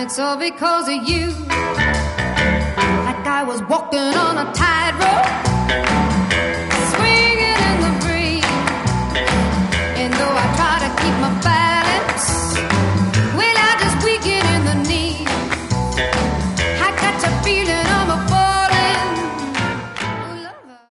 it's all because of you. Like I was walking on a tightrope.